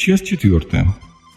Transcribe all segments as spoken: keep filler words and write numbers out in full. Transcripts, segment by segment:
Часть четвертая.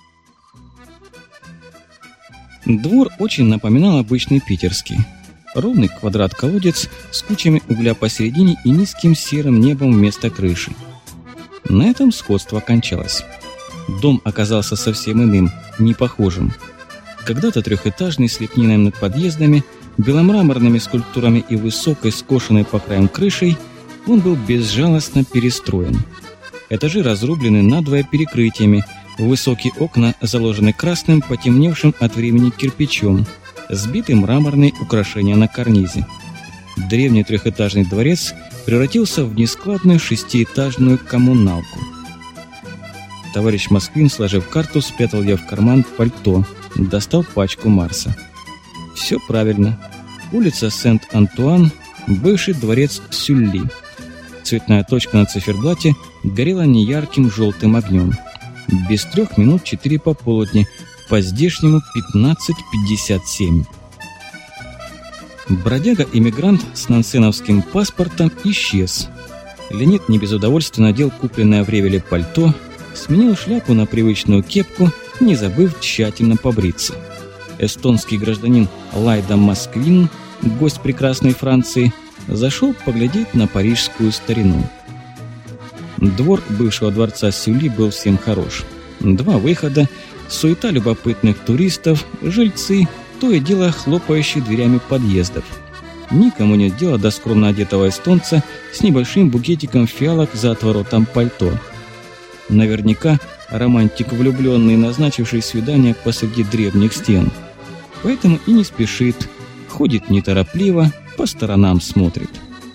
Двор очень напоминал обычный питерский. Ровный квадрат-колодец с кучами угля посередине и низким серым небом вместо крыши. На этом сходство кончалось. Дом оказался совсем иным, не похожим. Когда-то трехэтажный с лепниной над подъездами, беломраморными скульптурами и высокой, скошенной по краям крышей, он был безжалостно перестроен. Этажи разрублены надвое перекрытиями, высокие окна заложены красным, потемневшим от времени кирпичом, сбиты мраморные украшения на карнизе. Древний трехэтажный дворец превратился в нескладную шестиэтажную коммуналку. Товарищ Москвин, сложив карту, спрятал ее в карман пальто, достал пачку Марса. Все правильно. Улица Сент-Антуан, бывший дворец Сюлли. Цветная точка на циферблате горела неярким желтым огнем. Без трех минут четыре пополудни, по-здешнему пятнадцать пятьдесят семь. Бродяга-иммигрант с нансеновским паспортом исчез. Леонид не без удовольствия надел купленное в Ревеле пальто, сменил шляпу на привычную кепку, не забыв тщательно побриться. Эстонский гражданин Лайда Москвин, гость прекрасной Франции, зашел поглядеть на парижскую старину. Двор бывшего дворца Сюлли был всем хорош. Два выхода, суета любопытных туристов, жильцы, то и дело хлопающие дверями подъездов. Никому нет дела до скромно одетого эстонца с небольшим букетиком фиалок за отворотом пальто. Наверняка романтик влюбленный, назначивший свидание посреди древних стен. Поэтому и не спешит, ходит неторопливо, по сторонам смотрит.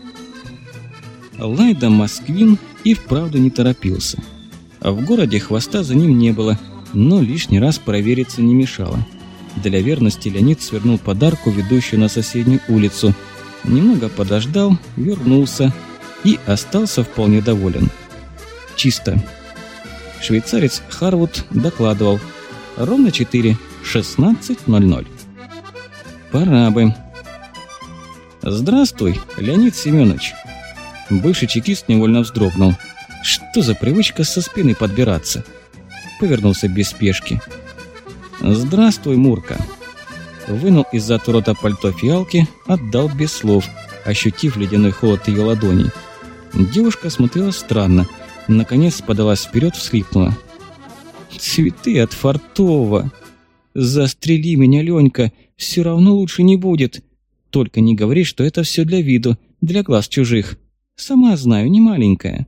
Лайда Москвин и вправду не торопился. А в городе хвоста за ним не было, но лишний раз провериться не мешало. Для верности Леонид свернул под арку, ведущую на соседнюю улицу. Немного подождал, вернулся и остался вполне доволен. Чисто. Швейцарец Харвуд докладывал. Ровно четыре, шестнадцать ноль ноль. Пора бы. «Здравствуй, Леонид Семенович!» Бывший чекист невольно вздрогнул. Что за привычка со спины подбираться? Повернулся без спешки. «Здравствуй, Мурка!» Вынул из-за отворота пальто фиалки, отдал без слов, ощутив ледяной холод ее ладоней. Девушка смотрела странно, наконец подалась вперед, всхлипнула. «Цветы от Фартова! Застрели меня, Ленька, все равно лучше не будет. Только не говори, что это все для виду, для глаз чужих. Сама знаю, не маленькая».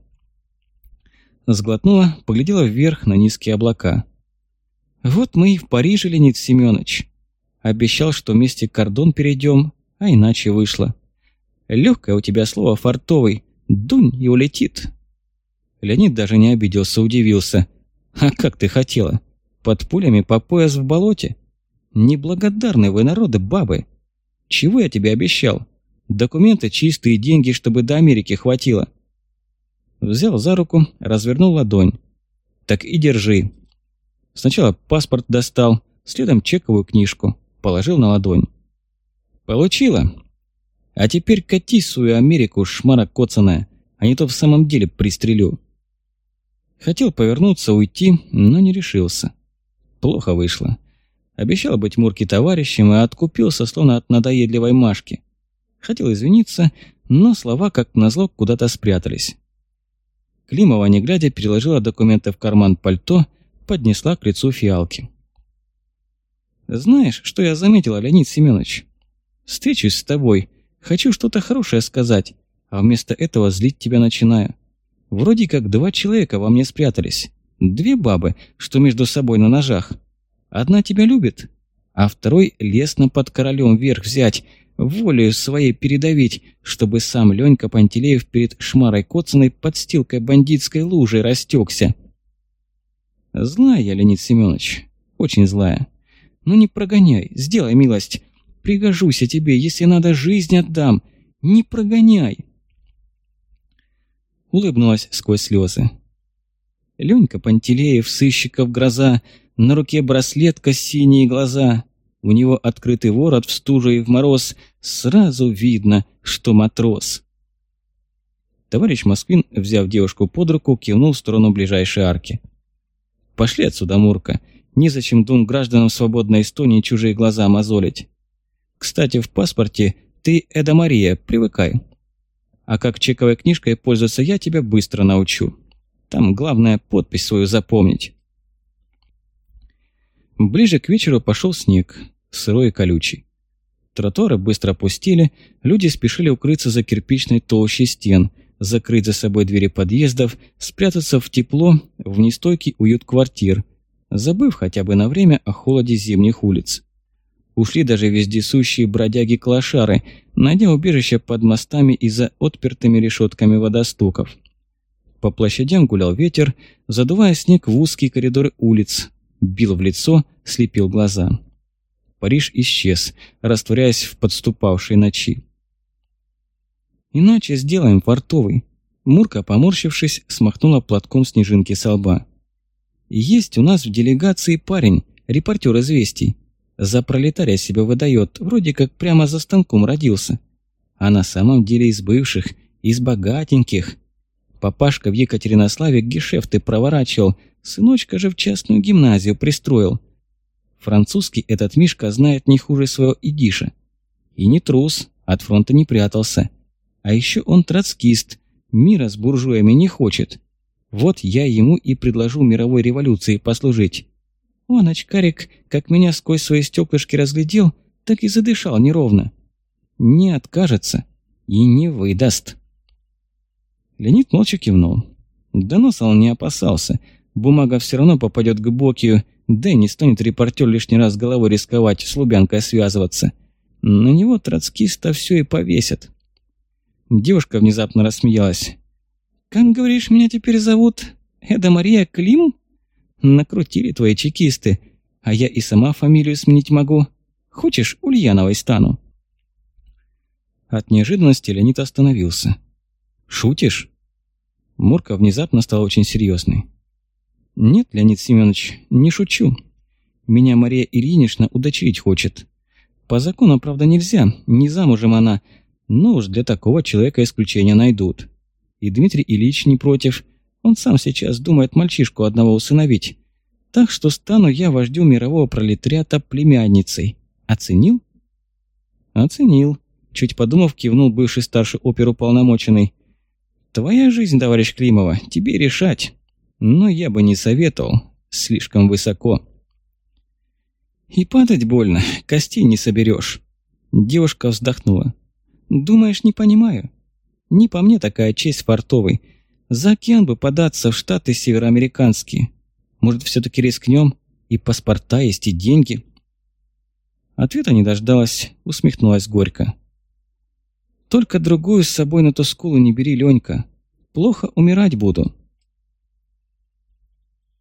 Сглотнула, поглядела вверх на низкие облака. «Вот мы и в Париже, Леонид Семенович. Обещал, что вместе кордон перейдем, а иначе вышло. Легкое у тебя слово, фартовый, дунь и улетит». Леонид даже не обиделся, удивился. «А как ты хотела? Под пулями по пояс в болоте? Неблагодарные вы народы, бабы. Чего я тебе обещал? Документы, чистые деньги, чтобы до Америки хватило». Взял за руку, развернул ладонь. «Так и держи». Сначала паспорт достал, следом чековую книжку. Положил на ладонь. «Получила? А теперь кати свою Америку, шмара коцаная, а не то в самом деле пристрелю». Хотел повернуться, уйти, но не решился. Плохо вышло. Обещал быть Мурке товарищем и откупился, словно от надоедливой Машки. Хотел извиниться, но слова, как назло, куда-то спрятались. Климова, не глядя, переложила документы в карман пальто, поднесла к лицу фиалки. «Знаешь, что я заметила, Леонид Семенович? Встречусь с тобой, хочу что-то хорошее сказать, а вместо этого злить тебя начинаю. Вроде как два человека во мне спрятались. Две бабы, что между собой на ножах. Одна тебя любит, а второй лестно под королем вверх взять, волею своей передавить, чтобы сам Ленька Пантелеев перед шмарой коцаной подстилкой бандитской лужей растекся». Злая я, Леонид Семенович, очень злая. Ну не прогоняй, сделай милость. Пригожусь я тебе, если надо, жизнь отдам. Не прогоняй. Улыбнулась сквозь слезы. Ленька Пантелеев, сыщиков гроза, на руке браслетка, синие глаза. У него открытый ворот в стужу и в мороз. Сразу видно, что матрос. Товарищ Москвин, взяв девушку под руку, кивнул в сторону ближайшей арки. Пошли отсюда, Мурка. Незачем двум гражданам свободной Эстонии чужие глаза мозолить. Кстати, в паспорте ты Эда Мария, привыкай. А как чековой книжкой пользоваться я тебя быстро научу. Там главное подпись свою запомнить. Ближе к вечеру пошел снег, сырой и колючий. Тротуары быстро опустили, люди спешили укрыться за кирпичной толщей стен, закрыть за собой двери подъездов, спрятаться в тепло, в нестойкий уют квартир, забыв хотя бы на время о холоде зимних улиц. Ушли даже вездесущие бродяги-клошары, найдя убежище под мостами и за отпертыми решетками водостоков. По площадям гулял ветер, задувая снег в узкие коридоры улиц, бил в лицо, слепил глаза. Париж исчез, растворяясь в подступавшей ночи. «Иначе сделаем, фартовый». Мурка, поморщившись, смахнула платком снежинки со лба. «Есть у нас в делегации парень, репортер известий. За пролетария себя выдает, вроде как прямо за станком родился. А на самом деле из бывших, из богатеньких. Папашка в Екатеринославе гешефты проворачивал, сыночка же в частную гимназию пристроил. Французский этот Мишка знает не хуже своего идиша. И не трус, от фронта не прятался. А еще он троцкист, мира с буржуями не хочет. Вот я ему и предложу мировой революции послужить. Он, очкарик, как меня сквозь свои стеклышки разглядел, так и задышал неровно. Не откажется и не выдаст». Леонид молча кивнул. Доноса он не опасался. Бумага все равно попадет к Бокию, да и не станет репортер лишний раз головой рисковать, с Лубянкой связываться. На него троцкиста все и повесят. Девушка внезапно рассмеялась. «Как, говоришь, меня теперь зовут? Эда Мария Клим? Накрутили твои чекисты, а я и сама фамилию сменить могу. Хочешь, Ульяновой стану?» От неожиданности Леонид остановился. «Шутишь?» Мурка внезапно стала очень серьезной. «Нет, Леонид Семенович, не шучу. Меня Мария Ильинична удочерить хочет. По закону, правда, нельзя, не замужем она, но уж для такого человека исключения найдут. И Дмитрий Ильич не против, он сам сейчас думает мальчишку одного усыновить. Так что стану я вождю мирового пролетариата племянницей. Оценил?» «Оценил», — чуть подумав, кивнул бывший старший оперуполномоченный. «Твоя жизнь, товарищ Климова, тебе решать. Но я бы не советовал. Слишком высоко». «И падать больно, костей не соберешь». Девушка вздохнула. «Думаешь, не понимаю? Не по мне такая честь фартовой. За океан бы податься в Штаты североамериканские. Может, все-таки рискнем? И паспорта есть, и деньги». Ответа не дождалась, усмехнулась горько. «Только другую с собой на ту скулу не бери, Ленька. Плохо умирать буду».